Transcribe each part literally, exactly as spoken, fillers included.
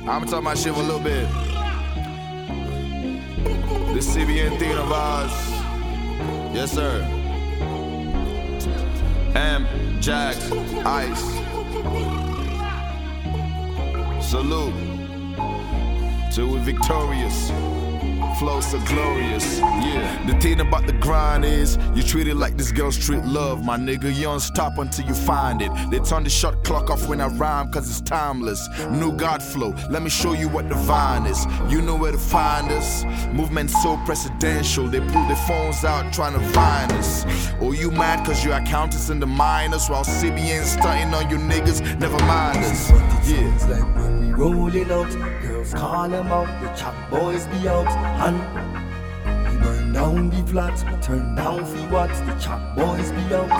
I'ma talk my shit for a little bit. This C B N thing of ours. Yes, sir. M, Jax, Ice. Salute. Till we're victorious. Flow so glorious, yeah. The thing about the grind is you treat it like this girl's treat love, my nigga. You don't stop until you find it. They turn the shot clock off when I rhyme cause it's timeless. New God flow, let me show you what divine is. You know where to find us. Movement so presidential, they pull their phones out trying to find us. Oh, you mad cause your accountants in the minors while C B N stunting on you niggas, never mind us. Yeah. Like when we rolling out, girls call them out, the chop boys be out. And we burn down the flats, we turn down for what, the chop boys be out.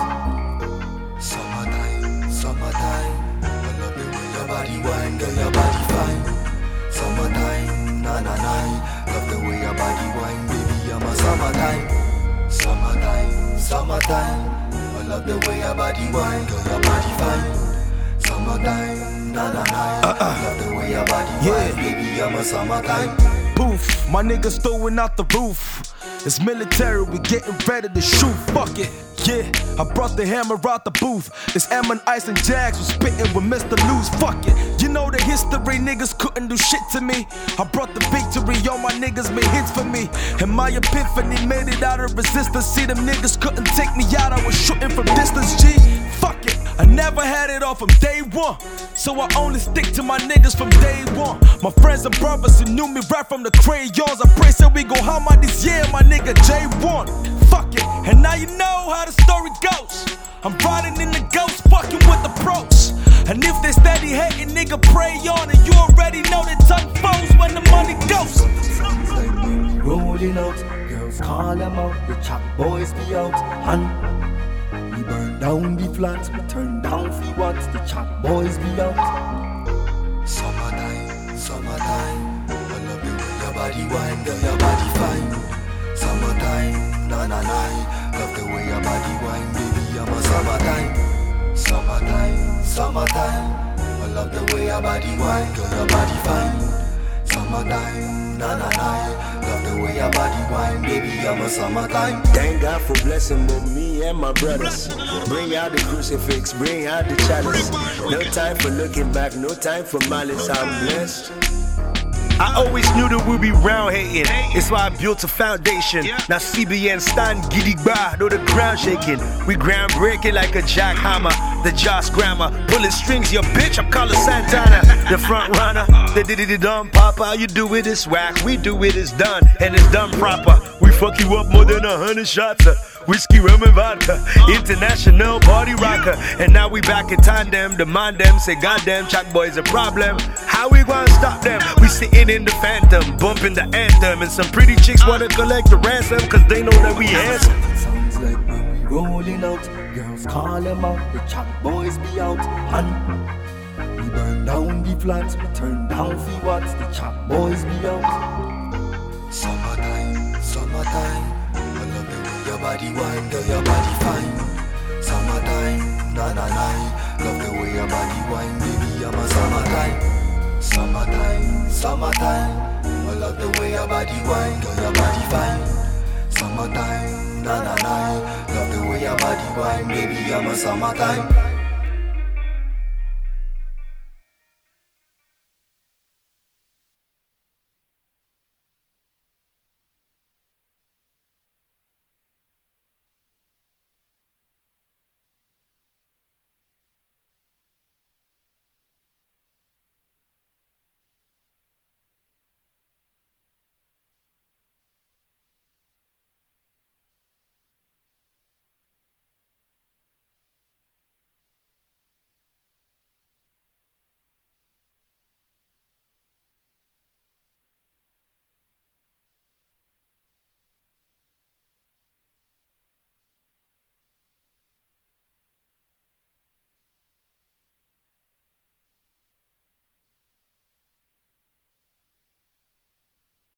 Summertime, summertime, I love the way your body wine, girl, your body fine. Summertime, na na na, love the way your body wine, baby, I'm a summertime. Summertime, summertime, I love the way your body wine, girl, your body fine. Summertime, na na na, uh-uh. Love the way your body yeah. wine, baby, I'm a summertime. Boof, my niggas throwing out the roof. It's military, we getting ready to shoot. Fuck it, yeah. I brought the hammer out the booth. It's M and Ice and Jax was spitting with Mister Lose. Fuck it, you know the history, niggas couldn't do shit to me. I brought the victory, all my niggas made hits for me. And my epiphany made it out of resistance. See, them niggas couldn't take me out, I was shooting from distance, G. Fuck it, I never had it all from day one. So I only stick to my niggas from day one. My friends and brothers who knew me right from the crayons. I pray so we go home out this year, my nigga J one. Fuck it, and now you know how the story goes. I'm riding in the ghost, fucking with the pros. And if they steady hating, nigga, pray on. And you already know they turn foes when the money goes. Like when we rolling out, girls call them out, the chop boys be out. And we burn down the flats, we turn down for what, the chop boys be out. Summertime, summertime, I love the way your body wine, girl, your body fine. Summertime, na na na, love the way your body wine, baby, I'm a summertime. Summertime, summertime, I love the way your body wine, girl, your body fine. Summertime, na na na, love the way your body wine, baby, I'm a summertime. Thank God for blessing both me and my brothers. Bring out the crucifix, bring out the chalice. No time for looking back, no time for malice, I'm blessed. I always knew that we'd be round hating. It's why I built a foundation. Now C B N stand giddy bar, though the ground shaking. We ground breaking like a jackhammer. The Josh grammar, pulling strings, your bitch. I'm calling Santana, the front runner. The diddy di dum papa, you do it, it's whack. We do it, it's done, and it's done proper. We fuck you up more than a hundred shots. Uh. Whiskey, rum, and vodka, international party rocker. And now we back in tandem, demand them, say goddamn, Chop Boy's a problem. How we gonna stop them? We sitting in the phantom, bumping the anthem. And some pretty chicks wanna collect the ransom, cause they know that we handsome. Sounds like when we rolling out, girls call them out, the Chop Boys be out. And we burn down the flats, we turn down for what, the Chop Boys be out. Summertime, summertime, I love the way your body wine, girl, your body fine. Summertime, na na na, love the way your body wine, baby, I'm a summertime. Summertime, summertime, I love the way your body wine, girl, your body fine. Summertime, na na na, love the way your body wine, baby, I'm a summertime.